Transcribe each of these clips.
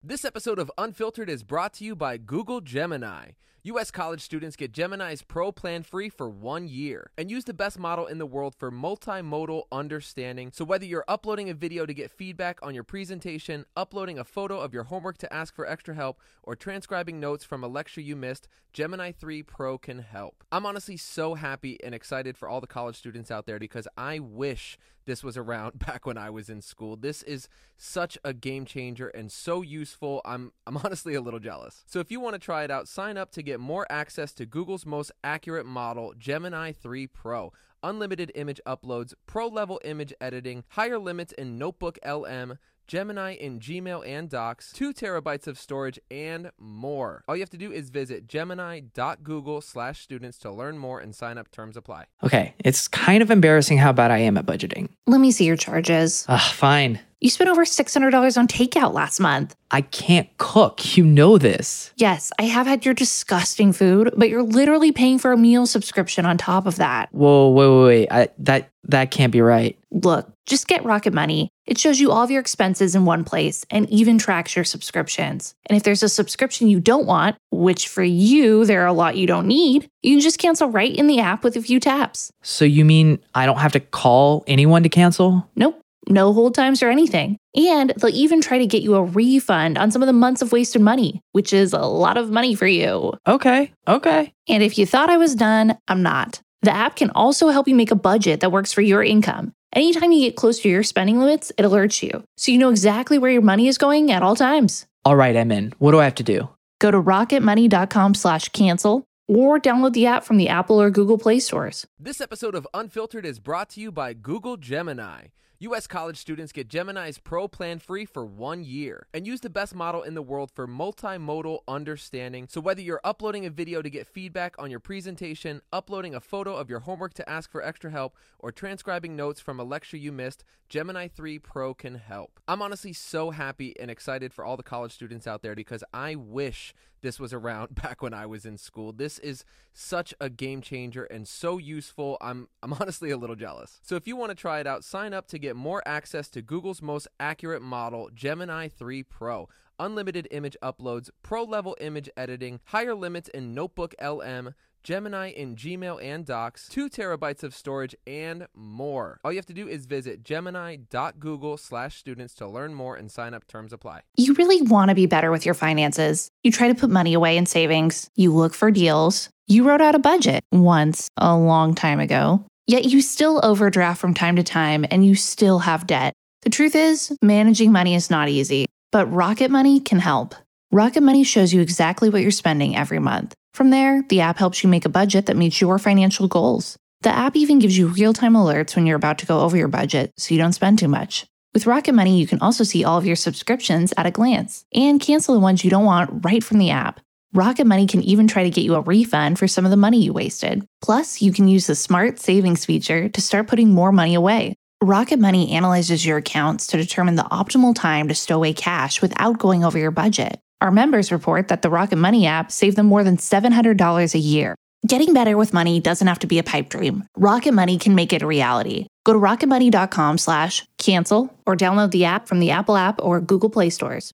This episode of Unfiltered is brought to you by Google Gemini. U.S. college students get Gemini's Pro plan free for 1 year and use the best model in the world for multimodal understanding. So whether you're uploading a video to get feedback on your presentation, uploading a photo of your homework to ask for extra help, or transcribing notes from a lecture you missed, Gemini 3 Pro can help. I'm honestly so happy and excited for all the college students out there because I wish this was around back when I was in school. This is such a game changer and so useful. I'm honestly a little jealous. So if you want to try it out, sign up to get more access to Google's most accurate model, Gemini 3 Pro. Unlimited image uploads, pro-level image editing, higher limits in Notebook LM, Gemini in Gmail and Docs, 2 terabytes of storage, and more. All you have to do is visit gemini.google/students to learn more and sign up. Terms apply. Okay, it's kind of embarrassing how bad I am at budgeting. Let me see your charges. Fine. You spent over $600 on takeout last month. I can't cook. You know this. Yes, I have had your disgusting food, but you're literally paying for a meal subscription on top of that. Whoa, wait. That can't be right. Look, just get Rocket Money. It shows you all of your expenses in one place and even tracks your subscriptions. And if there's a subscription you don't want, which for you, there are a lot you don't need, you can just cancel right in the app with a few taps. So you mean I don't have to call anyone to cancel? Nope. No hold times or anything. And they'll even try to get you a refund on some of the months of wasted money, which is a lot of money for you. Okay. And if you thought I was done, I'm not. The app can also help you make a budget that works for your income. Anytime you get close to your spending limits, it alerts you, so you know exactly where your money is going at all times. All right, I'm in. What do I have to do? Go to rocketmoney.com/cancel or download the app from the Apple or Google Play stores. This episode of Unfiltered is brought to you by Google Gemini. U.S. college students get Gemini's Pro plan free for 1 year and use the best model in the world for multimodal understanding. So whether you're uploading a video to get feedback on your presentation, uploading a photo of your homework to ask for extra help, or transcribing notes from a lecture you missed, Gemini 3 Pro can help. I'm honestly so happy and excited for all the college students out there because I wish this was around back when I was in school. This is such a game changer and so useful. I'm honestly a little jealous. So if you want to try it out, sign up to get more access to Google's most accurate model, Gemini 3 Pro. Unlimited image uploads, pro-level image editing, higher limits in Notebook LM, Gemini in Gmail and Docs, 2 terabytes of storage, and more. All you have to do is visit gemini.google/students to learn more and sign up. Terms apply. You really want to be better with your finances. You try to put money away in savings. You look for deals. You wrote out a budget once, a long time ago. Yet you still overdraft from time to time and you still have debt. The truth is, managing money is not easy, but Rocket Money can help. Rocket Money shows you exactly what you're spending every month. From there, the app helps you make a budget that meets your financial goals. The app even gives you real-time alerts when you're about to go over your budget so you don't spend too much. With Rocket Money, you can also see all of your subscriptions at a glance and cancel the ones you don't want right from the app. Rocket Money can even try to get you a refund for some of the money you wasted. Plus, you can use the Smart Savings feature to start putting more money away. Rocket Money analyzes your accounts to determine the optimal time to stow away cash without going over your budget. Our members report that the Rocket Money app saved them more than $700 a year. Getting better with money doesn't have to be a pipe dream. Rocket Money can make it a reality. Go to rocketmoney.com/cancel or download the app from the Apple app or Google Play stores.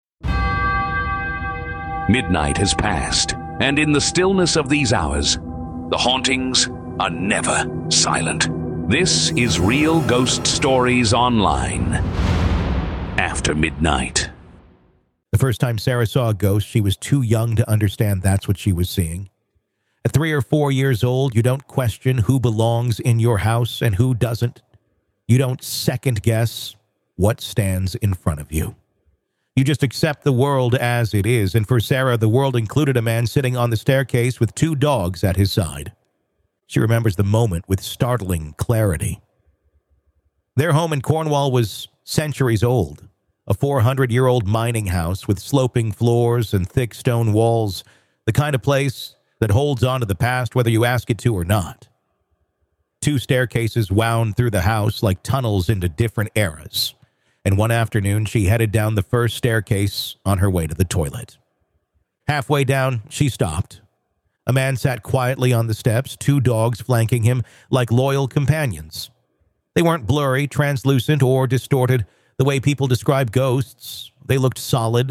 Midnight has passed, and in the stillness of these hours, the hauntings are never silent. This is Real Ghost Stories Online. After midnight. The first time Sarah saw a ghost, she was too young to understand that's what she was seeing. At 3 or 4 years old, you don't question who belongs in your house and who doesn't. You don't second guess what stands in front of you. You just accept the world as it is, and for Sarah, the world included a man sitting on the staircase with 2 dogs at his side. She remembers the moment with startling clarity. Their home in Cornwall was centuries old. A 400-year-old mining house with sloping floors and thick stone walls, the kind of place that holds on to the past whether you ask it to or not. 2 staircases wound through the house like tunnels into different eras, and one afternoon she headed down the first staircase on her way to the toilet. Halfway down, she stopped. A man sat quietly on the steps, 2 dogs flanking him like loyal companions. They weren't blurry, translucent, or distorted the way people describe ghosts. They looked solid,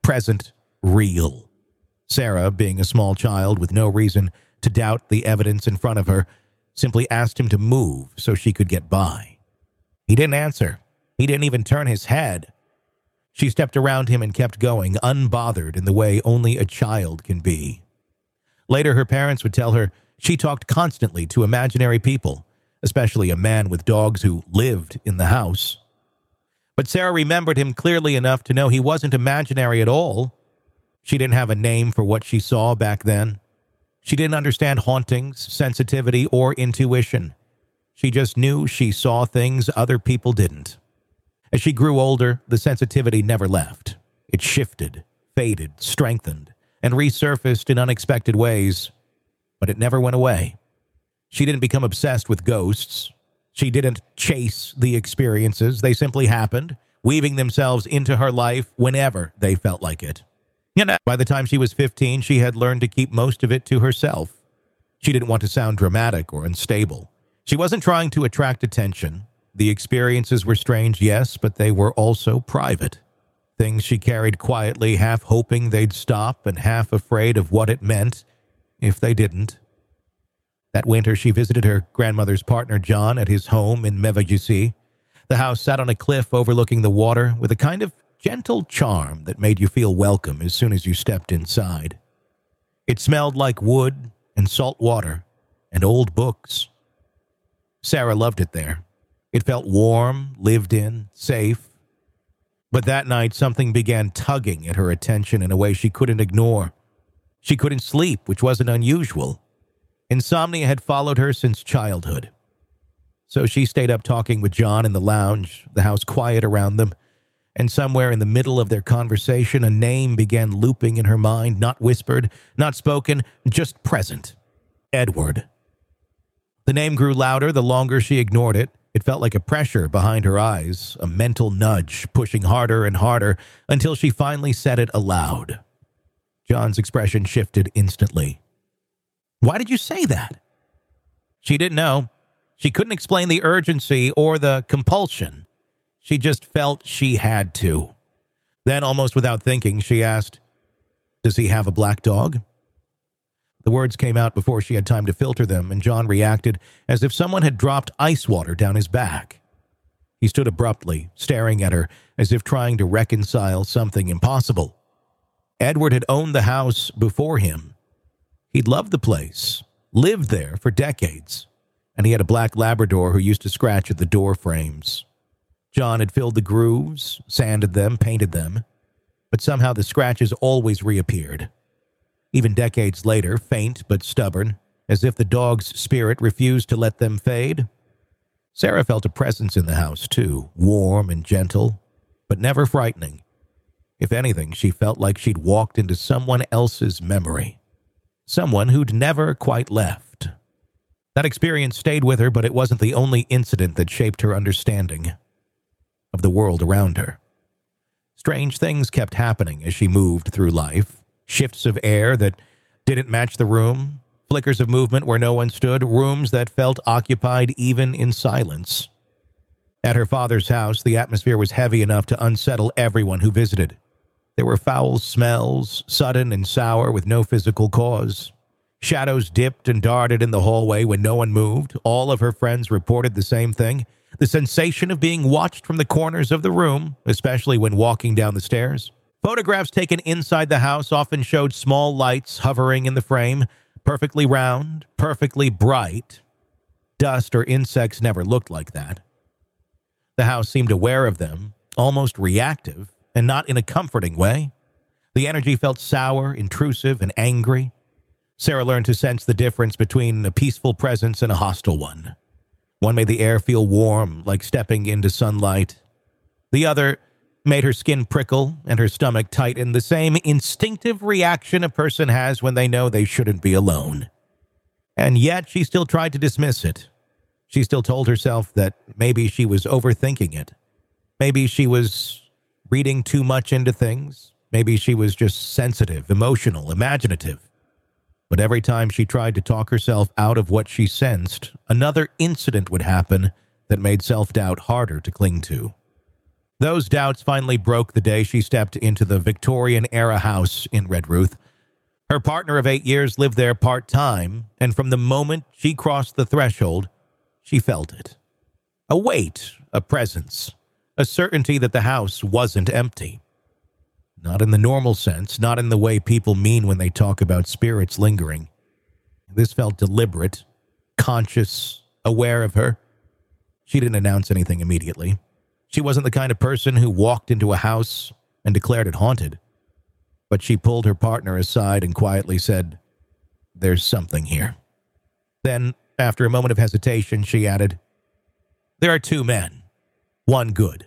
present, real. Sarah, being a small child with no reason to doubt the evidence in front of her, simply asked him to move so she could get by. He didn't answer. He didn't even turn his head. She stepped around him and kept going, unbothered in the way only a child can be. Later, her parents would tell her she talked constantly to imaginary people, especially a man with dogs who lived in the house. But Sarah remembered him clearly enough to know he wasn't imaginary at all. She didn't have a name for what she saw back then. She didn't understand hauntings, sensitivity, or intuition. She just knew she saw things other people didn't. As she grew older, the sensitivity never left. It shifted, faded, strengthened, and resurfaced in unexpected ways. But it never went away. She didn't become obsessed with ghosts. She didn't chase the experiences. They simply happened, weaving themselves into her life whenever they felt like it. By the time she was 15, she had learned to keep most of it to herself. She didn't want to sound dramatic or unstable. She wasn't trying to attract attention. The experiences were strange, yes, but they were also private. Things she carried quietly, half hoping they'd stop and half afraid of what it meant if they didn't. That winter, she visited her grandmother's partner, John, at his home in Mevagissy. The house sat on a cliff overlooking the water with a kind of gentle charm that made you feel welcome as soon as you stepped inside. It smelled like wood and salt water and old books. Sarah loved it there. It felt warm, lived in, safe. But that night, something began tugging at her attention in a way she couldn't ignore. She couldn't sleep, which wasn't unusual. Insomnia had followed her since childhood. So she stayed up talking with John in the lounge, the house quiet around them, and somewhere in the middle of their conversation, a name began looping in her mind, not whispered, not spoken, just present. Edward. The name grew louder the longer she ignored it. It felt like a pressure behind her eyes, a mental nudge, pushing harder and harder until she finally said it aloud. John's expression shifted instantly. "Why did you say that?" She didn't know. She couldn't explain the urgency or the compulsion. She just felt she had to. Then, almost without thinking, she asked, "Does he have a black dog?" The words came out before she had time to filter them, and John reacted as if someone had dropped ice water down his back. He stood abruptly, staring at her as if trying to reconcile something impossible. Edward had owned the house before him. He'd loved the place, lived there for decades, and he had a black Labrador who used to scratch at the door frames. John had filled the grooves, sanded them, painted them, but somehow the scratches always reappeared. Even decades later, faint but stubborn, as if the dog's spirit refused to let them fade. Sarah felt a presence in the house, too, warm and gentle, but never frightening. If anything, she felt like she'd walked into someone else's memory, someone who'd never quite left. That experience stayed with her, but it wasn't the only incident that shaped her understanding of the world around her. Strange things kept happening as she moved through life. Shifts of air that didn't match the room, flickers of movement where no one stood, rooms that felt occupied even in silence. At her father's house, the atmosphere was heavy enough to unsettle everyone who visited. There were foul smells, sudden and sour with no physical cause. Shadows dipped and darted in the hallway when no one moved. All of her friends reported the same thing. The sensation of being watched from the corners of the room, especially when walking down the stairs. Photographs taken inside the house often showed small lights hovering in the frame, perfectly round, perfectly bright. Dust or insects never looked like that. The house seemed aware of them, almost reactive, and not in a comforting way. The energy felt sour, intrusive, and angry. Sarah learned to sense the difference between a peaceful presence and a hostile one. One made the air feel warm, like stepping into sunlight. The other made her skin prickle and her stomach tighten, the same instinctive reaction a person has when they know they shouldn't be alone. And yet she still tried to dismiss it. She still told herself that maybe she was overthinking it. Maybe she was reading too much into things. Maybe she was just sensitive, emotional, imaginative. But every time she tried to talk herself out of what she sensed, another incident would happen that made self-doubt harder to cling to. Those doubts finally broke the day she stepped into the Victorian-era house in Redruth. Her partner of 8 years lived there part-time, and from the moment she crossed the threshold, she felt it. A weight, a presence, a certainty that the house wasn't empty. Not in the normal sense, not in the way people mean when they talk about spirits lingering. This felt deliberate, conscious, aware of her. She didn't announce anything immediately. She wasn't the kind of person who walked into a house and declared it haunted. But she pulled her partner aside and quietly said, "There's something here." Then, after a moment of hesitation, she added, "There are 2 men. One good.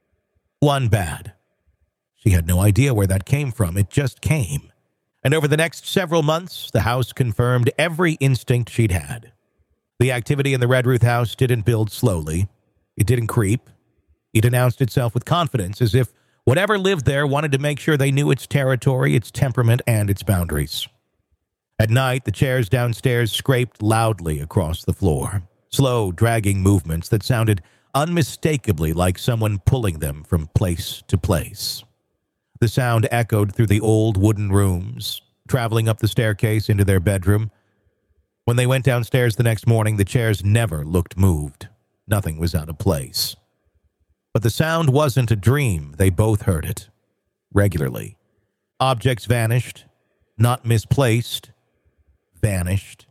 One bad." She had no idea where that came from. It just came. And over the next several months, the house confirmed every instinct she'd had. The activity in the Redruth house didn't build slowly. It didn't creep. It announced itself with confidence, as if whatever lived there wanted to make sure they knew its territory, its temperament, and its boundaries. At night, the chairs downstairs scraped loudly across the floor, slow, dragging movements that sounded unmistakably like someone pulling them from place to place. The sound echoed through the old wooden rooms, traveling up the staircase into their bedroom. When they went downstairs the next morning, the chairs never looked moved. Nothing was out of place. But the sound wasn't a dream. They both heard it. Regularly. Objects vanished. Not misplaced. Vanished.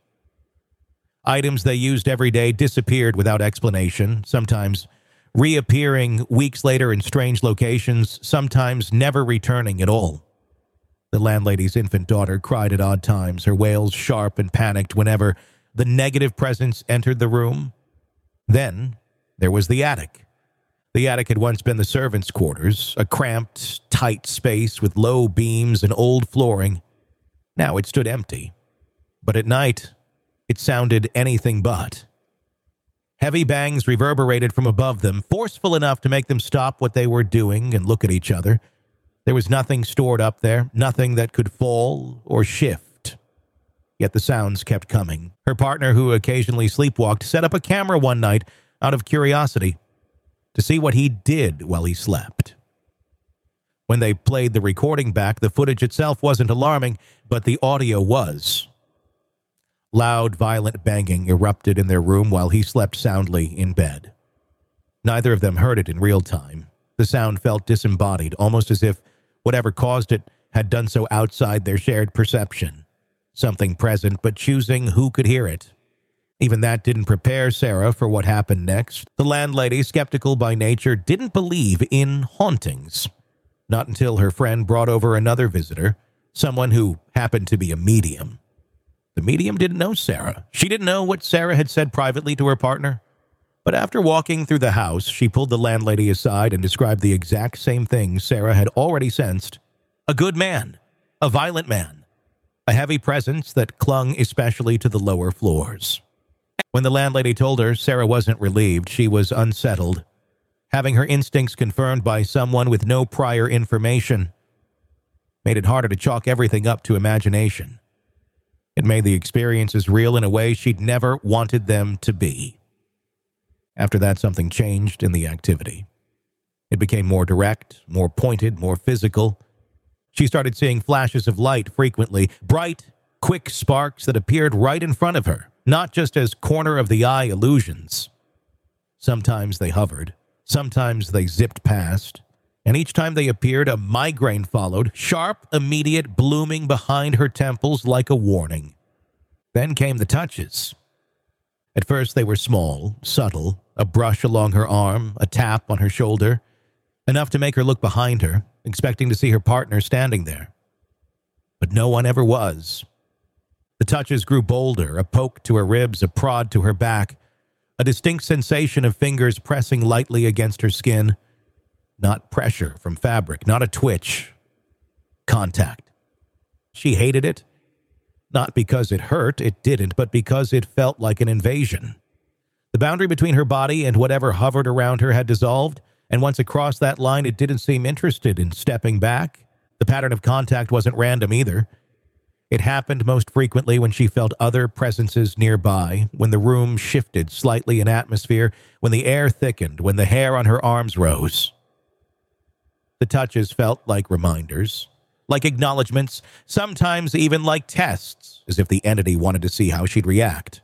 Items they used every day disappeared without explanation, sometimes reappearing weeks later in strange locations, sometimes never returning at all. The landlady's infant daughter cried at odd times, her wails sharp and panicked whenever the negative presence entered the room. Then there was the attic. The attic had once been the servants' quarters, a cramped, tight space with low beams and old flooring. Now it stood empty. But at night, it sounded anything but. Heavy bangs reverberated from above them, forceful enough to make them stop what they were doing and look at each other. There was nothing stored up there, nothing that could fall or shift. Yet the sounds kept coming. Her partner, who occasionally sleepwalked, set up a camera one night out of curiosity to see what he did while he slept. When they played the recording back, the footage itself wasn't alarming, but the audio was. Loud, violent banging erupted in their room while he slept soundly in bed. Neither of them heard it in real time. The sound felt disembodied, almost as if whatever caused it had done so outside their shared perception. Something present, but choosing who could hear it. Even that didn't prepare Sarah for what happened next. The landlady, skeptical by nature, didn't believe in hauntings. Not until her friend brought over another visitor, someone who happened to be a medium. The medium didn't know Sarah. She didn't know what Sarah had said privately to her partner. But after walking through the house, she pulled the landlady aside and described the exact same thing Sarah had already sensed. A good man. A violent man. A heavy presence that clung especially to the lower floors. When the landlady told her, Sarah wasn't relieved. She was unsettled. Having her instincts confirmed by someone with no prior information made it harder to chalk everything up to imagination. It made the experiences real in a way she'd never wanted them to be. After that, something changed in the activity. It became more direct, more pointed, more physical. She started seeing flashes of light frequently, bright, quick sparks that appeared right in front of her, not just as corner-of-the-eye illusions. Sometimes they hovered, sometimes they zipped past, and each time they appeared, a migraine followed, sharp, immediate, blooming behind her temples like a warning. Then came the touches. At first they were small, subtle, a brush along her arm, a tap on her shoulder, enough to make her look behind her, expecting to see her partner standing there. But no one ever was. The touches grew bolder, a poke to her ribs, a prod to her back, a distinct sensation of fingers pressing lightly against her skin. Not pressure from fabric, not a twitch. Contact. She hated it. Not because it hurt, it didn't, but because it felt like an invasion. The boundary between her body and whatever hovered around her had dissolved, and once across that line, it didn't seem interested in stepping back. The pattern of contact wasn't random either. It happened most frequently when she felt other presences nearby, when the room shifted slightly in atmosphere, when the air thickened, when the hair on her arms rose. The touches felt like reminders, like acknowledgments, sometimes even like tests, as if the entity wanted to see how she'd react.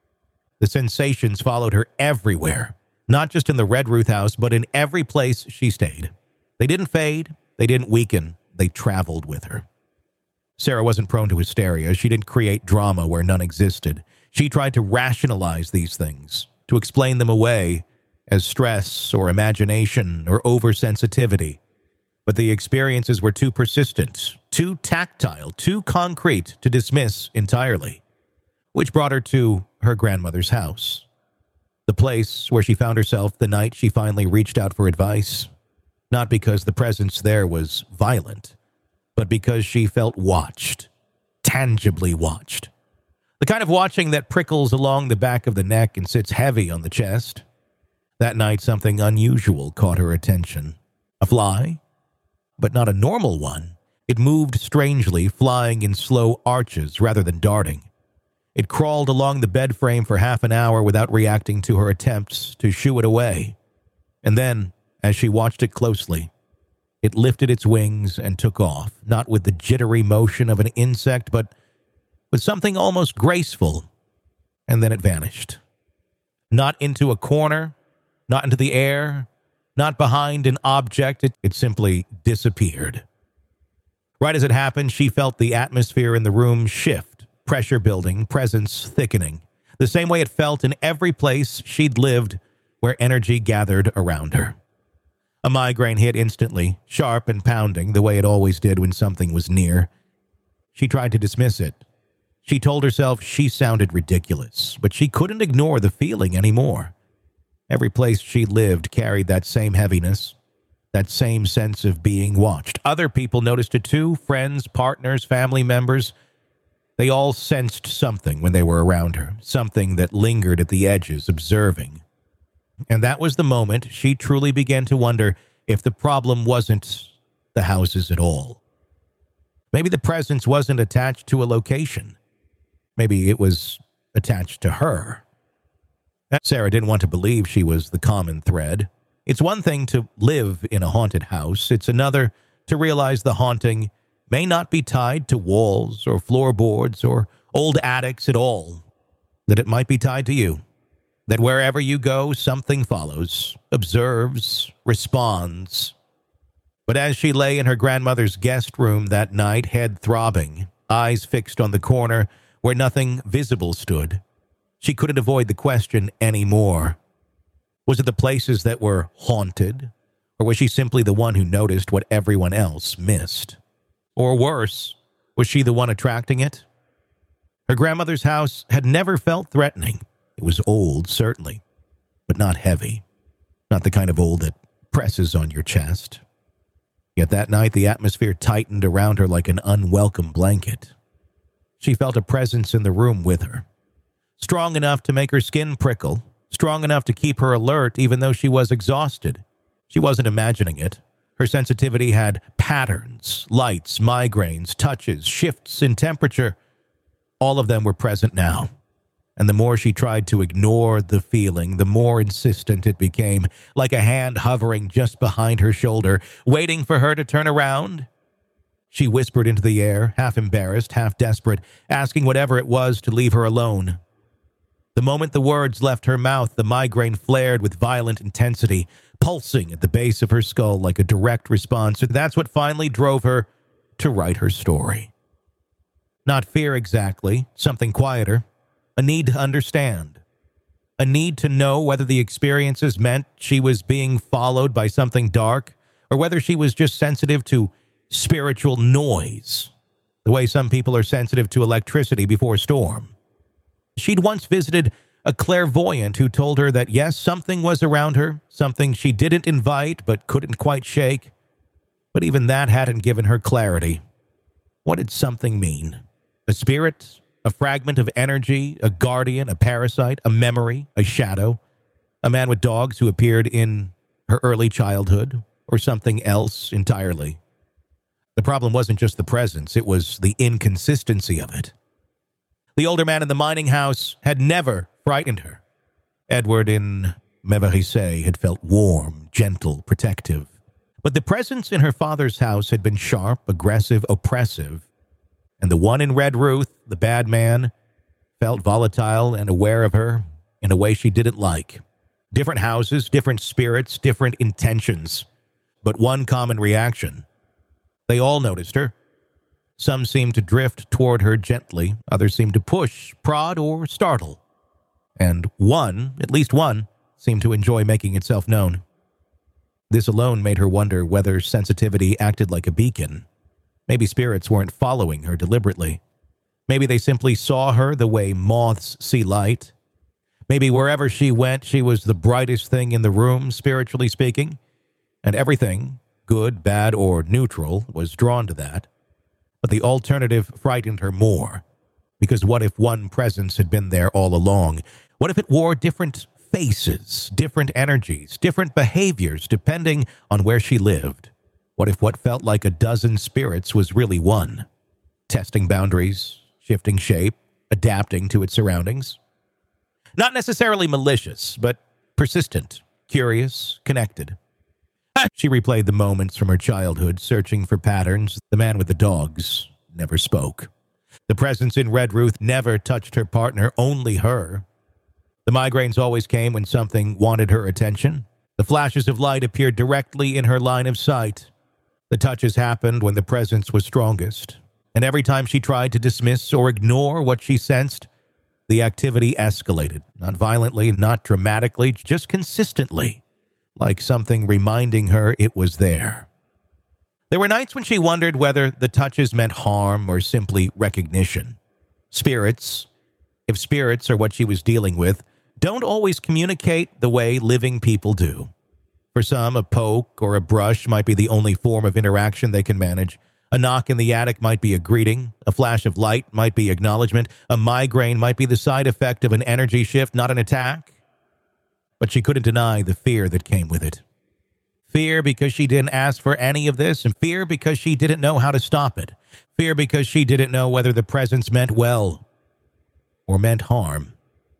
The sensations followed her everywhere, not just in the Red Ruth house, but in every place she stayed. They didn't fade, they didn't weaken, they traveled with her. Sarah wasn't prone to hysteria. She didn't create drama where none existed. She tried to rationalize these things, to explain them away as stress or imagination or oversensitivity. But the experiences were too persistent, too tactile, too concrete to dismiss entirely, which brought her to her grandmother's house, the place where she found herself the night she finally reached out for advice, not because the presence there was violent, but because she felt watched, tangibly watched. The kind of watching that prickles along the back of the neck and sits heavy on the chest. That night, something unusual caught her attention. A fly? But not a normal one. It moved strangely, flying in slow arches rather than darting. It crawled along the bed frame for half an hour without reacting to her attempts to shoo it away. And then, as she watched it closely, it lifted its wings and took off, not with the jittery motion of an insect, but with something almost graceful. And then it vanished. Not into a corner, not into the air, not behind an object. It simply disappeared. Right as it happened, she felt the atmosphere in the room shift, pressure building, presence thickening, the same way it felt in every place she'd lived where energy gathered around her. A migraine hit instantly, sharp and pounding, the way it always did when something was near. She tried to dismiss it. She told herself she sounded ridiculous, but she couldn't ignore the feeling anymore. Every place she lived carried that same heaviness, that same sense of being watched. Other people noticed it too, friends, partners, family members. They all sensed something when they were around her, something that lingered at the edges, observing. And that was the moment she truly began to wonder if the problem wasn't the houses at all. Maybe the presence wasn't attached to a location. Maybe it was attached to her. Sarah didn't want to believe she was the common thread. It's one thing to live in a haunted house. It's another to realize the haunting may not be tied to walls or floorboards or old attics at all. That it might be tied to you. That wherever you go, something follows, observes, responds. But as she lay in her grandmother's guest room that night, head throbbing, eyes fixed on the corner where nothing visible stood, she couldn't avoid the question anymore. Was it the places that were haunted? Or was she simply the one who noticed what everyone else missed? Or worse, was she the one attracting it? Her grandmother's house had never felt threatening. It was old, certainly, but not heavy. Not the kind of old that presses on your chest. Yet that night, the atmosphere tightened around her like an unwelcome blanket. She felt a presence in the room with her. Strong enough to make her skin prickle, strong enough to keep her alert even though she was exhausted. She wasn't imagining it. Her sensitivity had patterns, lights, migraines, touches, shifts in temperature. All of them were present now. And the more she tried to ignore the feeling, the more insistent it became, like a hand hovering just behind her shoulder, waiting for her to turn around. She whispered into the air, half embarrassed, half desperate, asking whatever it was to leave her alone. The moment the words left her mouth, the migraine flared with violent intensity, pulsing at the base of her skull like a direct response, and that's what finally drove her to write her story. Not fear exactly, something quieter. A need to understand. A need to know whether the experiences meant she was being followed by something dark, or whether she was just sensitive to spiritual noise, the way some people are sensitive to electricity before a storm. She'd once visited a clairvoyant who told her that, yes, something was around her, something she didn't invite but couldn't quite shake. But even that hadn't given her clarity. What did something mean? A spirit? A fragment of energy? A guardian? A parasite? A memory? A shadow? A man with dogs who appeared in her early childhood? Or something else entirely? The problem wasn't just the presence, it was the inconsistency of it. The older man in the mining house had never frightened her. Edward in Mevarissey had felt warm, gentle, protective. But the presence in her father's house had been sharp, aggressive, oppressive, and the one in Red Ruth, the bad man, felt volatile and aware of her in a way she didn't like. Different houses, different spirits, different intentions, but one common reaction. They all noticed her. Some seemed to drift toward her gently, others seemed to push, prod, or startle. And one, at least one, seemed to enjoy making itself known. This alone made her wonder whether sensitivity acted like a beacon. Maybe spirits weren't following her deliberately. Maybe they simply saw her the way moths see light. Maybe wherever she went, she was the brightest thing in the room, spiritually speaking, and everything, good, bad, or neutral, was drawn to that. But the alternative frightened her more, because what if one presence had been there all along? What if it wore different faces, different energies, different behaviors, depending on where she lived? What if what felt like a dozen spirits was really one, testing boundaries, shifting shape, adapting to its surroundings? Not necessarily malicious, but persistent, curious, connected. She replayed the moments from her childhood, searching for patterns. The man with the dogs never spoke. The presence in Red Ruth never touched her partner, only her. The migraines always came when something wanted her attention. The flashes of light appeared directly in her line of sight. The touches happened when the presence was strongest. And every time she tried to dismiss or ignore what she sensed, the activity escalated. Not violently, not dramatically, just consistently, like something reminding her it was there. There were nights when she wondered whether the touches meant harm or simply recognition. Spirits, if spirits are what she was dealing with, don't always communicate the way living people do. For some, a poke or a brush might be the only form of interaction they can manage. A knock in the attic might be a greeting. A flash of light might be acknowledgement. A migraine might be the side effect of an energy shift, not an attack. But she couldn't deny the fear that came with it. Fear because she didn't ask for any of this, and fear because she didn't know how to stop it. Fear because she didn't know whether the presence meant well or meant harm.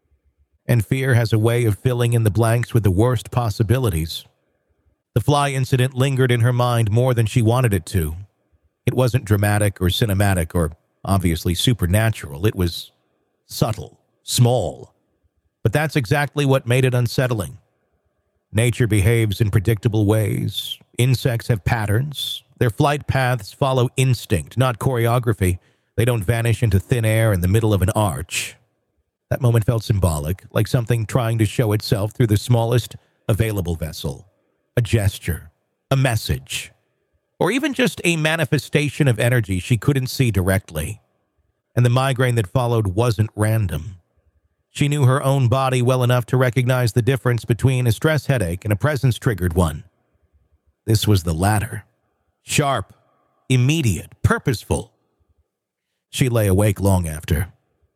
And fear has a way of filling in the blanks with the worst possibilities. The fly incident lingered in her mind more than she wanted it to. It wasn't dramatic or cinematic or obviously supernatural. It was subtle, small. But that's exactly what made it unsettling. Nature behaves in predictable ways. Insects have patterns. Their flight paths follow instinct, not choreography. They don't vanish into thin air in the middle of an arch. That moment felt symbolic, like something trying to show itself through the smallest available vessel. A gesture, a message, or even just a manifestation of energy she couldn't see directly. And the migraine that followed wasn't random. She knew her own body well enough to recognize the difference between a stress headache and a presence-triggered one. This was the latter. Sharp, immediate, purposeful. She lay awake long after.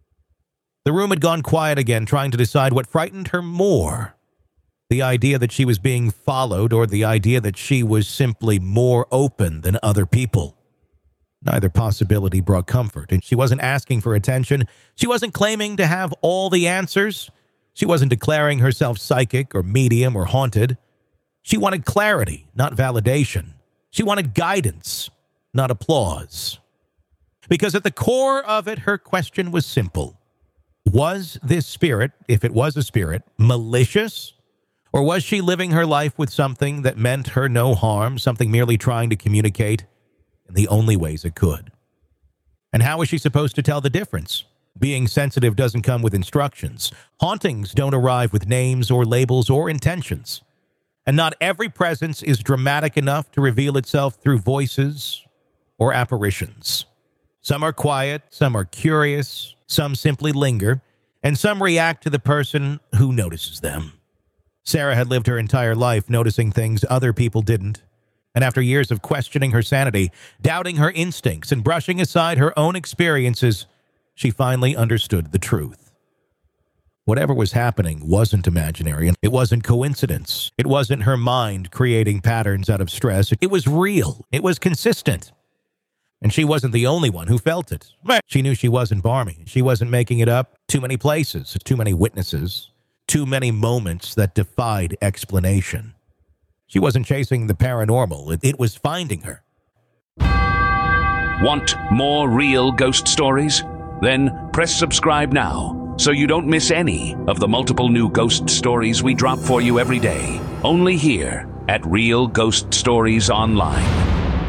The room had gone quiet again, trying to decide what frightened her more. The idea that she was being followed or the idea that she was simply more open than other people. Neither possibility brought comfort, and she wasn't asking for attention. She wasn't claiming to have all the answers. She wasn't declaring herself psychic or medium or haunted. She wanted clarity, not validation. She wanted guidance, not applause. Because at the core of it, her question was simple. Was this spirit, if it was a spirit, malicious? Or was she living her life with something that meant her no harm, something merely trying to communicate in the only ways it could? And how was she supposed to tell the difference? Being sensitive doesn't come with instructions. Hauntings don't arrive with names or labels or intentions. And not every presence is dramatic enough to reveal itself through voices or apparitions. Some are quiet, some are curious, some simply linger, and some react to the person who notices them. Sarah had lived her entire life noticing things other people didn't, and after years of questioning her sanity, doubting her instincts, and brushing aside her own experiences, she finally understood the truth. Whatever was happening wasn't imaginary, and it wasn't coincidence. It wasn't her mind creating patterns out of stress. It was real. It was consistent. And she wasn't the only one who felt it. She knew she wasn't balmy. She wasn't making it up. Too many places, too many witnesses, too many moments that defied explanation. She wasn't chasing the paranormal. It was finding her. Want more real ghost stories? Then press subscribe now so you don't miss any of the multiple new ghost stories we drop for you every day. Only here at Real Ghost Stories Online.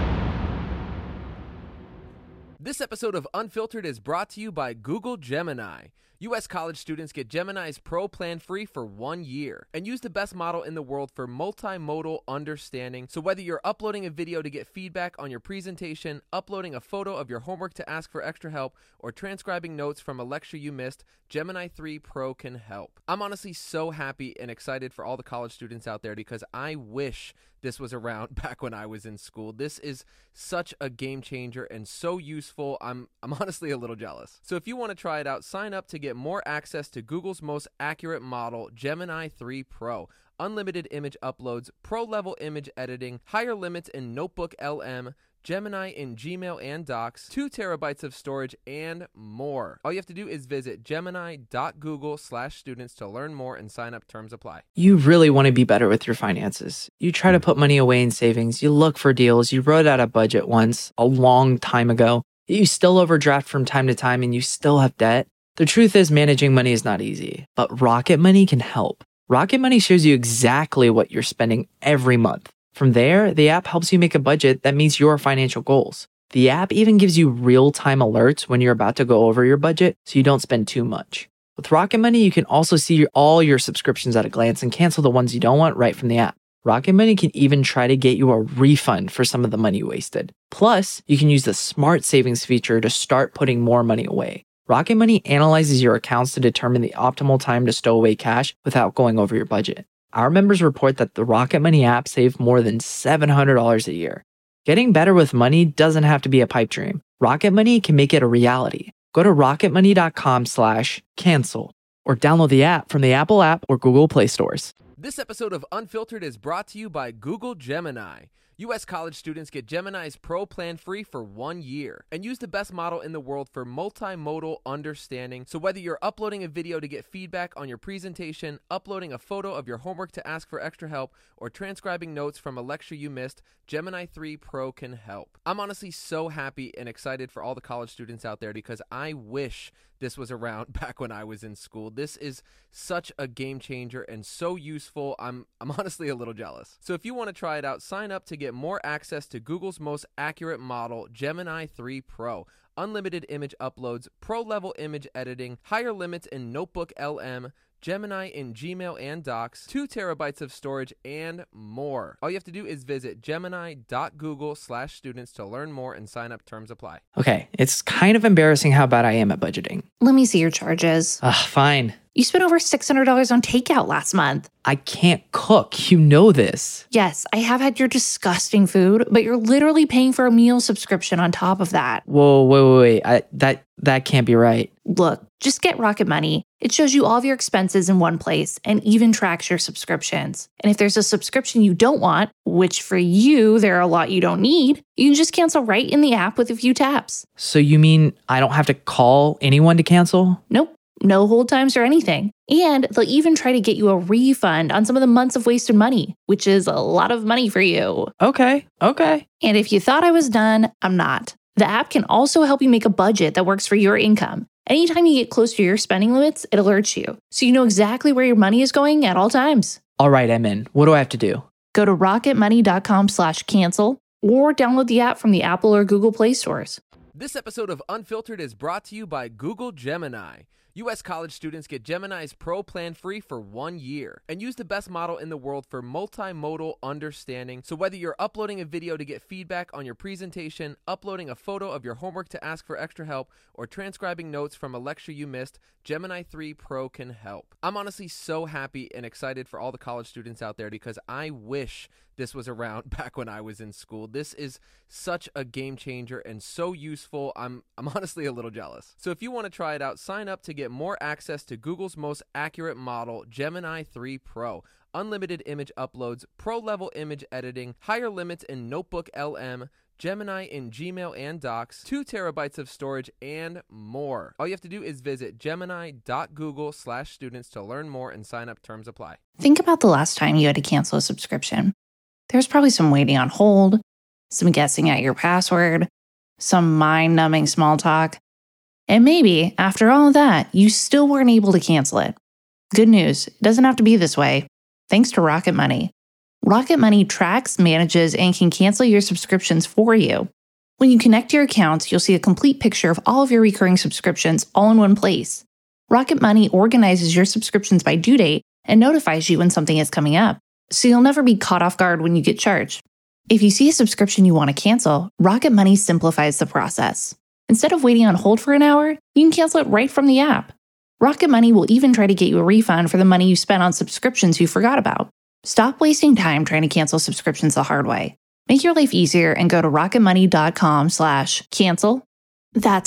This episode of Unfiltered is brought to you by Google Gemini. U.S. college students get Gemini's Pro plan free for 1 year and use the best model in the world for multimodal understanding. So whether you're uploading a video to get feedback on your presentation, uploading a photo of your homework to ask for extra help, or transcribing notes from a lecture you missed, Gemini 3 Pro can help. I'm honestly so happy and excited for all the college students out there because I wish this was around back when I was in school. This is such a game changer and so useful. I'm honestly a little jealous. So if you want to try it out, sign up to get more access to Google's most accurate model, Gemini 3 Pro. Unlimited image uploads, pro-level image editing, higher limits in Notebook LM, Gemini in Gmail and Docs, 2 terabytes of storage, and more. All you have to do is visit gemini.google/students to learn more and sign up. Terms apply. You really want to be better with your finances. You try to put money away in savings. You look for deals. You wrote out a budget once a long time ago. You still overdraft from time to time and you still have debt. The truth is managing money is not easy, but Rocket Money can help. Rocket Money shows you exactly what you're spending every month. From there, the app helps you make a budget that meets your financial goals. The app even gives you real-time alerts when you're about to go over your budget so you don't spend too much. With Rocket Money, you can also see all your subscriptions at a glance and cancel the ones you don't want right from the app. Rocket Money can even try to get you a refund for some of the money wasted. Plus, you can use the Smart Savings feature to start putting more money away. Rocket Money analyzes your accounts to determine the optimal time to stow away cash without going over your budget. Our members report that the Rocket Money app saved more than $700 a year. Getting better with money doesn't have to be a pipe dream. Rocket Money can make it a reality. Go to rocketmoney.com/cancel or download the app from the Apple app or Google Play stores. This episode of Unfiltered is brought to you by Google Gemini. U.S. college students get Gemini's Pro plan free for 1 year and use the best model in the world for multimodal understanding. So whether you're uploading a video to get feedback on your presentation, uploading a photo of your homework to ask for extra help, or transcribing notes from a lecture you missed, Gemini 3 Pro can help. I'm honestly so happy and excited for all the college students out there because I wish this was around back when I was in school. This is such a game changer and so useful. I'm honestly a little jealous. So if you want to try it out, sign up to get more access to Google's most accurate model, Gemini 3 Pro. Unlimited image uploads, pro-level image editing, higher limits in Notebook LM, Gemini in Gmail and Docs, 2 terabytes of storage, and more. All you have to do is visit gemini.google/students to learn more and sign up. Terms apply. Okay, it's kind of embarrassing how bad I am at budgeting. Let me see your charges. Fine. You spent over $600 on takeout last month. I can't cook. You know this. Yes, I have had your disgusting food, but you're literally paying for a meal subscription on top of that. Whoa, wait. That can't be right. Look, just get Rocket Money. It shows you all of your expenses in one place and even tracks your subscriptions. And if there's a subscription you don't want, which for you, there are a lot you don't need, you can just cancel right in the app with a few taps. So you mean I don't have to call anyone to cancel? Nope. No hold times or anything. And they'll even try to get you a refund on some of the months of wasted money, which is a lot of money for you. Okay. And if you thought I was done, I'm not. The app can also help you make a budget that works for your income. Anytime you get close to your spending limits, it alerts you, so you know exactly where your money is going at all times. All right, I'm in. What do I have to do? Go to rocketmoney.com/cancel or download the app from the Apple or Google Play stores. This episode of Unfiltered is brought to you by Google Gemini. U.S. college students get Gemini's Pro plan free for 1 year and use the best model in the world for multimodal understanding. So whether you're uploading a video to get feedback on your presentation, uploading a photo of your homework to ask for extra help, or transcribing notes from a lecture you missed, Gemini 3 Pro can help. I'm honestly so happy and excited for all the college students out there because I wish this was around back when I was in school. This is such a game changer and so useful. I'm honestly a little jealous. So if you want to try it out, sign up to get more access to Google's most accurate model, Gemini 3 Pro. Unlimited image uploads, pro-level image editing, higher limits in Notebook LM, Gemini in Gmail and Docs, 2 terabytes of storage, and more. All you have to do is visit gemini.google/students to learn more and sign up. Terms apply. Think about the last time you had to cancel a subscription. There's probably some waiting on hold, some guessing at your password, some mind-numbing small talk. And maybe, after all of that, you still weren't able to cancel it. Good news, it doesn't have to be this way. Thanks to Rocket Money. Rocket Money tracks, manages, and can cancel your subscriptions for you. When you connect your accounts, you'll see a complete picture of all of your recurring subscriptions all in one place. Rocket Money organizes your subscriptions by due date and notifies you when something is coming up, so you'll never be caught off guard when you get charged. If you see a subscription you want to cancel, Rocket Money simplifies the process. Instead of waiting on hold for an hour, you can cancel it right from the app. Rocket Money will even try to get you a refund for the money you spent on subscriptions you forgot about. Stop wasting time trying to cancel subscriptions the hard way. Make your life easier and go to rocketmoney.com/cancel. That's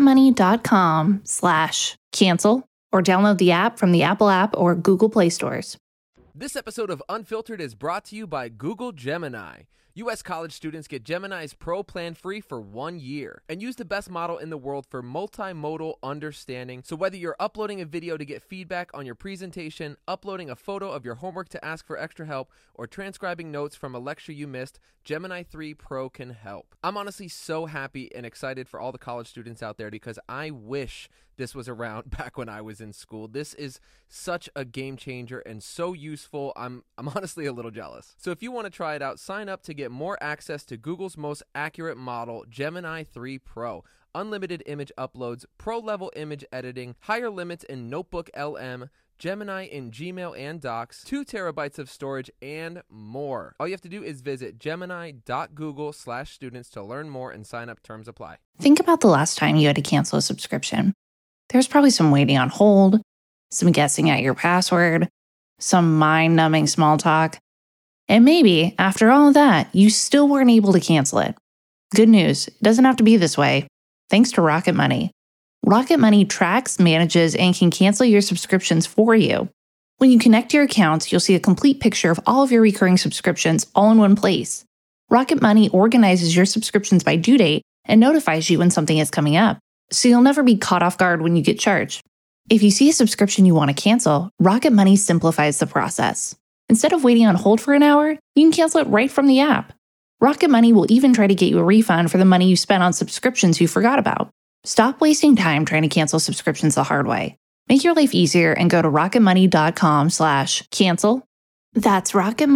rocketmoney.com/cancel, or download the app from the Apple App or Google Play stores. This episode of Unfiltered is brought to you by Google Gemini. U.S. college students get Gemini's Pro plan free for 1 year and use the best model in the world for multimodal understanding. So whether you're uploading a video to get feedback on your presentation, uploading a photo of your homework to ask for extra help, or transcribing notes from a lecture you missed, Gemini 3 Pro can help. I'm honestly so happy and excited for all the college students out there because I wish this was around back when I was in school. This is such a game changer and so useful. I'm honestly a little jealous. So if you want to try it out, sign up to get more access to Google's most accurate model, Gemini 3 Pro. Unlimited image uploads, pro-level image editing, higher limits in Notebook LM, Gemini in Gmail and Docs, 2 terabytes of storage, and more. All you have to do is visit gemini.google/students to learn more and sign up. Terms apply. Think about the last time you had to cancel a subscription. There's probably some waiting on hold, some guessing at your password, some mind-numbing small talk. And maybe, after all of that, you still weren't able to cancel it. Good news, it doesn't have to be this way. Thanks to Rocket Money. Rocket Money tracks, manages, and can cancel your subscriptions for you. When you connect your accounts, you'll see a complete picture of all of your recurring subscriptions all in one place. Rocket Money organizes your subscriptions by due date and notifies you when something is coming up, so you'll never be caught off guard when you get charged. If you see a subscription you want to cancel, Rocket Money simplifies the process. Instead of waiting on hold for an hour, you can cancel it right from the app. Rocket Money will even try to get you a refund for the money you spent on subscriptions you forgot about. Stop wasting time trying to cancel subscriptions the hard way. Make your life easier and go to rocketmoney.com/cancel. That's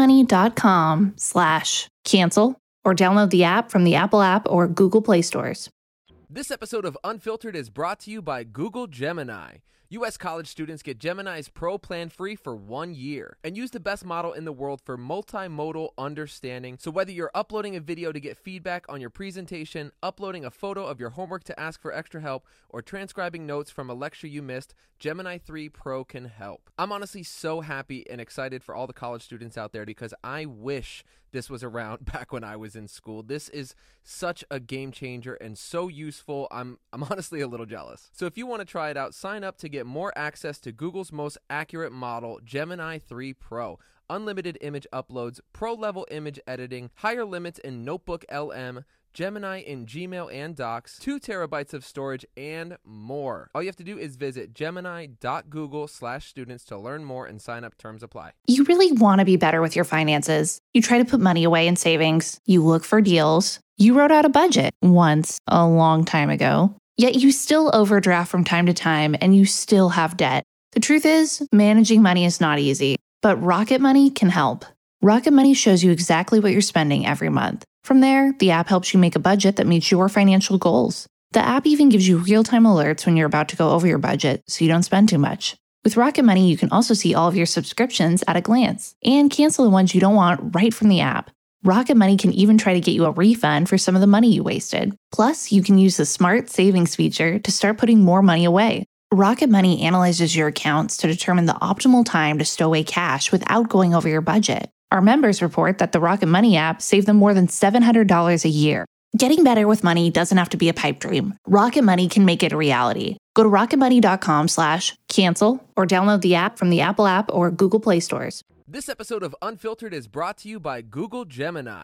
rocketmoney.com/cancel, or download the app from the Apple App or Google Play stores. This episode of Unfiltered is brought to you by Google Gemini. U.S. college students get Gemini's Pro plan free for 1 year and use the best model in the world for multimodal understanding. So whether you're uploading a video to get feedback on your presentation, uploading a photo of your homework to ask for extra help, or transcribing notes from a lecture you missed, Gemini 3 Pro can help. I'm honestly so happy and excited for all the college students out there because I wish this was around back when I was in school. This is such a game changer and so useful. I'm honestly a little jealous. So if you want to try it out, sign up to get more access to Google's most accurate model, Gemini 3 Pro. Unlimited image uploads, pro-level image editing, higher limits in Notebook LM, Gemini in Gmail and Docs, 2 terabytes of storage, and more. All you have to do is visit gemini.google/students to learn more and sign up. Terms apply. You really want to be better with your finances. You try to put money away in savings. You look for deals. You wrote out a budget once a long time ago. Yet you still overdraft from time to time and you still have debt. The truth is, managing money is not easy, but Rocket Money can help. Rocket Money shows you exactly what you're spending every month. From there, the app helps you make a budget that meets your financial goals. The app even gives you real-time alerts when you're about to go over your budget so you don't spend too much. With Rocket Money, you can also see all of your subscriptions at a glance and cancel the ones you don't want right from the app. Rocket Money can even try to get you a refund for some of the money you wasted. Plus, you can use the Smart Savings feature to start putting more money away. Rocket Money analyzes your accounts to determine the optimal time to stow away cash without going over your budget. Our members report that the Rocket Money app saved them more than $700 a year. Getting better with money doesn't have to be a pipe dream. Rocket Money can make it a reality. Go to rocketmoney.com/cancel or download the app from the Apple App or Google Play stores. This episode of Unfiltered is brought to you by Google Gemini.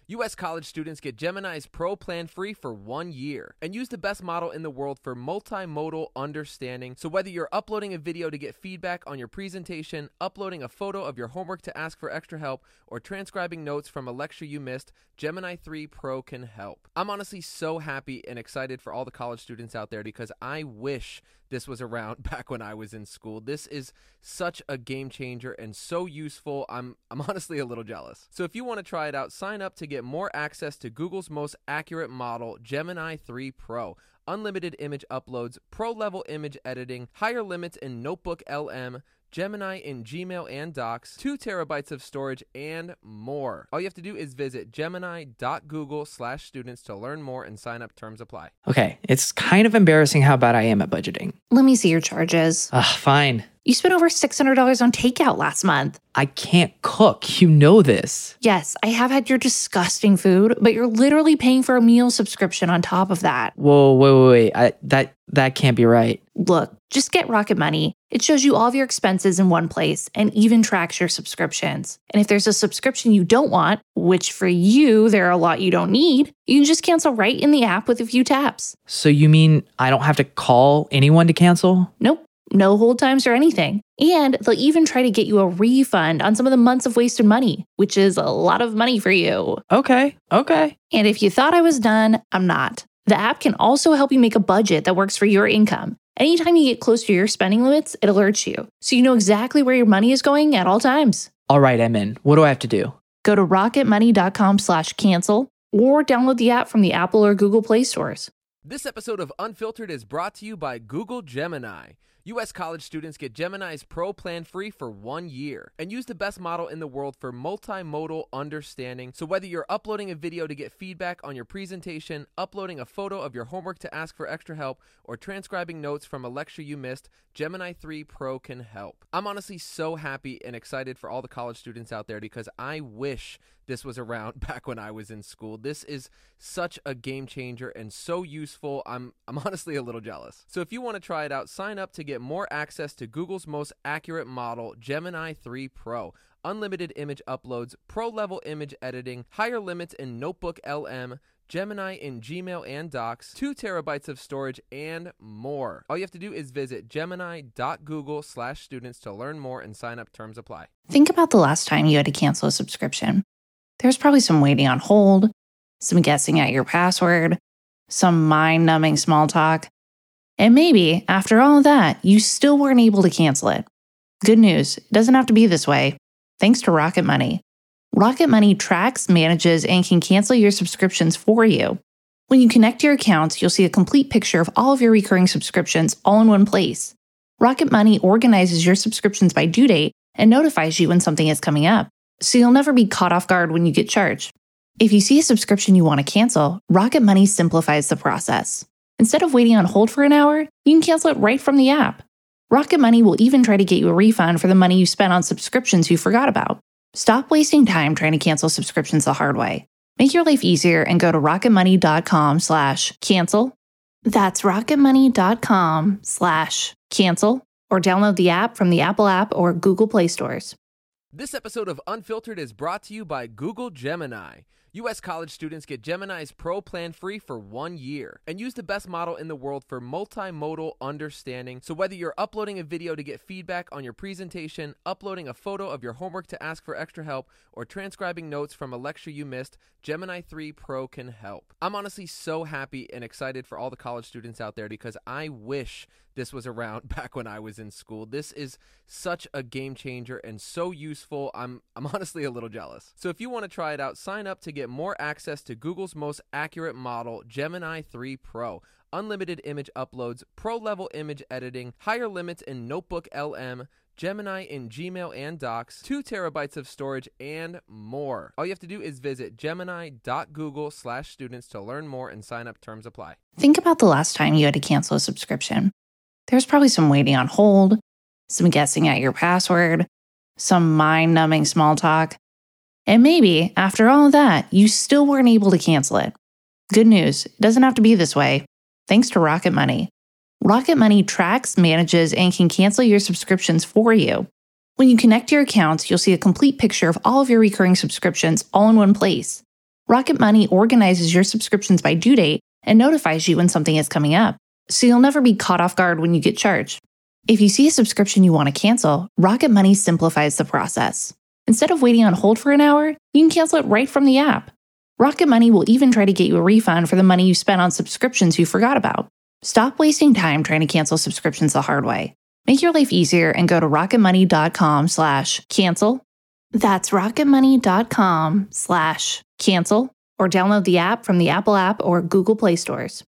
U.S. college students get Gemini's Pro plan free for 1 year and use the best model in the world for multimodal understanding. So whether you're uploading a video to get feedback on your presentation, uploading a photo of your homework to ask for extra help, or transcribing notes from a lecture you missed, Gemini 3 Pro can help. I'm honestly so happy and excited for all the college students out there because I wish this was around back when I was in school. This is such a game changer and so useful. I'm honestly a little jealous. So if you want to try it out, sign up to get more access to Google's most accurate model, Gemini 3 Pro. Unlimited image uploads, pro-level image editing, higher limits in Notebook LM, Gemini in Gmail and Docs, 2 terabytes of storage, and more. All you have to do is visit gemini.google/students to learn more and sign up. Terms apply. Okay, it's kind of embarrassing how bad I am at budgeting. Let me see your charges. Fine. You spent over $600 on takeout last month. I can't cook. You know this. Yes, I have had your disgusting food, but you're literally paying for a meal subscription on top of that. Whoa, wait. That can't be right. Look, just get Rocket Money. It shows you all of your expenses in one place and even tracks your subscriptions. And if there's a subscription you don't want, which for you, there are a lot you don't need, you can just cancel right in the app with a few taps. So you mean I don't have to call anyone to cancel? Nope. No hold times or anything. And they'll even try to get you a refund on some of the months of wasted money, which is a lot of money for you. Okay. And if you thought I was done, I'm not. The app can also help you make a budget that works for your income. Anytime you get close to your spending limits, it alerts you, so you know exactly where your money is going at all times. All right, I'm in. What do I have to do? Go to rocketmoney.com/cancel or download the app from the Apple or Google Play stores. This episode of Unfiltered is brought to you by Google Gemini. U.S. college students get Gemini's Pro plan free for 1 year and use the best model in the world for multimodal understanding. So whether you're uploading a video to get feedback on your presentation, uploading a photo of your homework to ask for extra help, or transcribing notes from a lecture you missed, Gemini 3 Pro can help. I'm honestly so happy and excited for all the college students out there because I wish this was around back when I was in school. This is such a game changer and so useful. I'm honestly a little jealous. So if you want to try it out, sign up to get more access to Google's most accurate model, Gemini 3 Pro. Unlimited image uploads, pro-level image editing, higher limits in Notebook LM, Gemini in Gmail and Docs, 2 terabytes of storage, and more. All you have to do is visit gemini.google/students to learn more and sign up. Terms apply. Think about the last time you had to cancel a subscription. There's probably some waiting on hold, some guessing at your password, some mind-numbing small talk. And maybe, after all of that, you still weren't able to cancel it. Good news, it doesn't have to be this way. Thanks to Rocket Money. Rocket Money tracks, manages, and can cancel your subscriptions for you. When you connect your accounts, you'll see a complete picture of all of your recurring subscriptions all in one place. Rocket Money organizes your subscriptions by due date and notifies you when something is coming up, so you'll never be caught off guard when you get charged. If you see a subscription you want to cancel, Rocket Money simplifies the process. Instead of waiting on hold for an hour, you can cancel it right from the app. Rocket Money will even try to get you a refund for the money you spent on subscriptions you forgot about. Stop wasting time trying to cancel subscriptions the hard way. Make your life easier and go to rocketmoney.com/cancel. That's rocketmoney.com/cancel or download the app from the Apple app or Google Play stores. This episode of Unfiltered is brought to you by Google Gemini. U.S. college students get Gemini's Pro plan free for 1 year and use the best model in the world for multimodal understanding. So whether you're uploading a video to get feedback on your presentation, uploading a photo of your homework to ask for extra help, or transcribing notes from a lecture you missed, Gemini 3 Pro can help. I'm honestly so happy and excited for all the college students out there because I wish this was around back when I was in school. This is such a game changer and so useful. I'm honestly a little jealous. So if you want to try it out, sign up to get more access to Google's most accurate model, Gemini 3 Pro. Unlimited image uploads, pro-level image editing, higher limits in Notebook LM, Gemini in Gmail and Docs, 2 terabytes of storage, and more. All you have to do is visit gemini.google/students to learn more and sign up. Terms apply. Think about the last time you had to cancel a subscription. There's probably some waiting on hold, some guessing at your password, some mind-numbing small talk. And maybe, after all of that, you still weren't able to cancel it. Good news, it doesn't have to be this way. Thanks to Rocket Money. Rocket Money tracks, manages, and can cancel your subscriptions for you. When you connect your accounts, you'll see a complete picture of all of your recurring subscriptions all in one place. Rocket Money organizes your subscriptions by due date and notifies you when something is coming up, so you'll never be caught off guard when you get charged. If you see a subscription you want to cancel, Rocket Money simplifies the process. Instead of waiting on hold for an hour, you can cancel it right from the app. Rocket Money will even try to get you a refund for the money you spent on subscriptions you forgot about. Stop wasting time trying to cancel subscriptions the hard way. Make your life easier and go to rocketmoney.com/cancel. That's rocketmoney.com/cancel, or download the app from the Apple App or Google Play stores.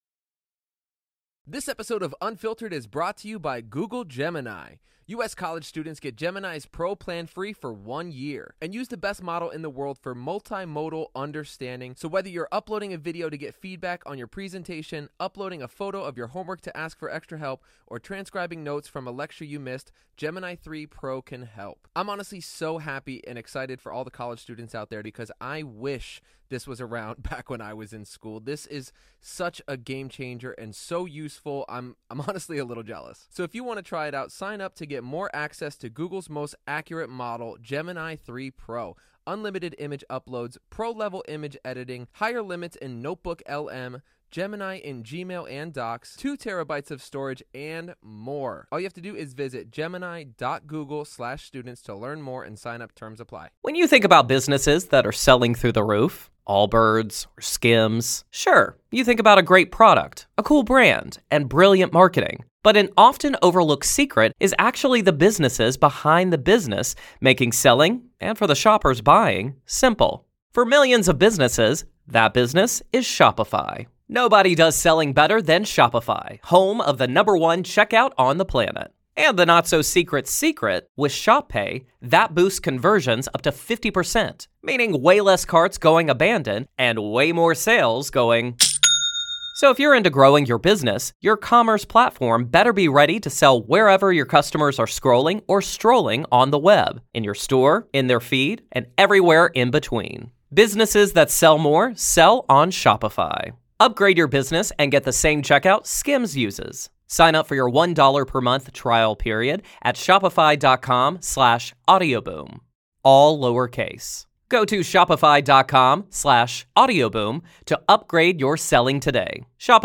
This episode of Unfiltered is brought to you by Google Gemini. U.S. college students get Gemini's Pro plan free for 1 year and use the best model in the world for multimodal understanding. So whether you're uploading a video to get feedback on your presentation, uploading a photo of your homework to ask for extra help, or transcribing notes from a lecture you missed, Gemini 3 Pro can help. I'm honestly so happy and excited for all the college students out there because I wish this was around back when I was in school. This is such a game changer and so useful. I'm honestly a little jealous. So if you want to try it out, sign up to get more access to Google's most accurate model, Gemini 3 Pro. Unlimited image uploads, pro-level image editing, higher limits in Notebook LM, Gemini in Gmail and Docs, 2 terabytes of storage, and more. All you have to do is visit gemini.google/students to learn more and sign up. Terms apply. When you think about businesses that are selling through the roof, Allbirds or Skims, sure, you think about a great product, a cool brand, and brilliant marketing. But an often overlooked secret is actually the businesses behind the business, making selling, and for the shoppers buying, simple. For millions of businesses, that business is Shopify. Nobody does selling better than Shopify, home of the #1 checkout on the planet. And the not-so-secret secret, with ShopPay, that boosts conversions up to 50%, meaning way less carts going abandoned and way more sales going. So if you're into growing your business, your commerce platform better be ready to sell wherever your customers are scrolling or strolling on the web, in your store, in their feed, and everywhere in between. Businesses that sell more sell on Shopify. Upgrade your business and get the same checkout Skims uses. Sign up for your $1 per month trial period at shopify.com/audioboom. All lowercase. Go to shopify.com/audioboom to upgrade your selling today.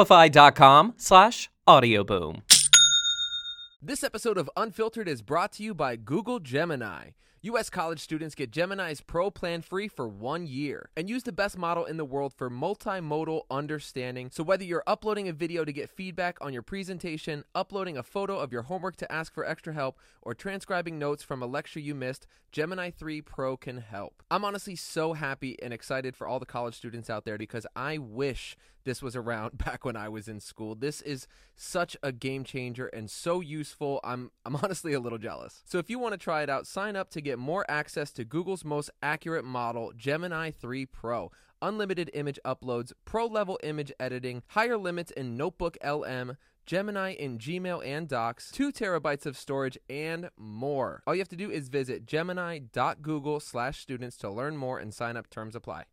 Shopify.com/audioboom. This episode of Unfiltered is brought to you by Google Gemini. U.S. college students get Gemini's Pro plan free for 1 year and use the best model in the world for multimodal understanding. So whether you're uploading a video to get feedback on your presentation, uploading a photo of your homework to ask for extra help, or transcribing notes from a lecture you missed, Gemini 3 Pro can help. I'm honestly so happy and excited for all the college students out there because I wish this was around back when I was in school. This is such a game changer and so useful. I'm honestly a little jealous. So if you want to try it out, sign up to get more access to Google's most accurate model, Gemini 3 Pro. Unlimited image uploads, pro-level image editing, higher limits in Notebook LM, Gemini in Gmail and Docs, 2 terabytes of storage, and more. All you have to do is visit gemini.google/students to learn more and sign up. Terms apply.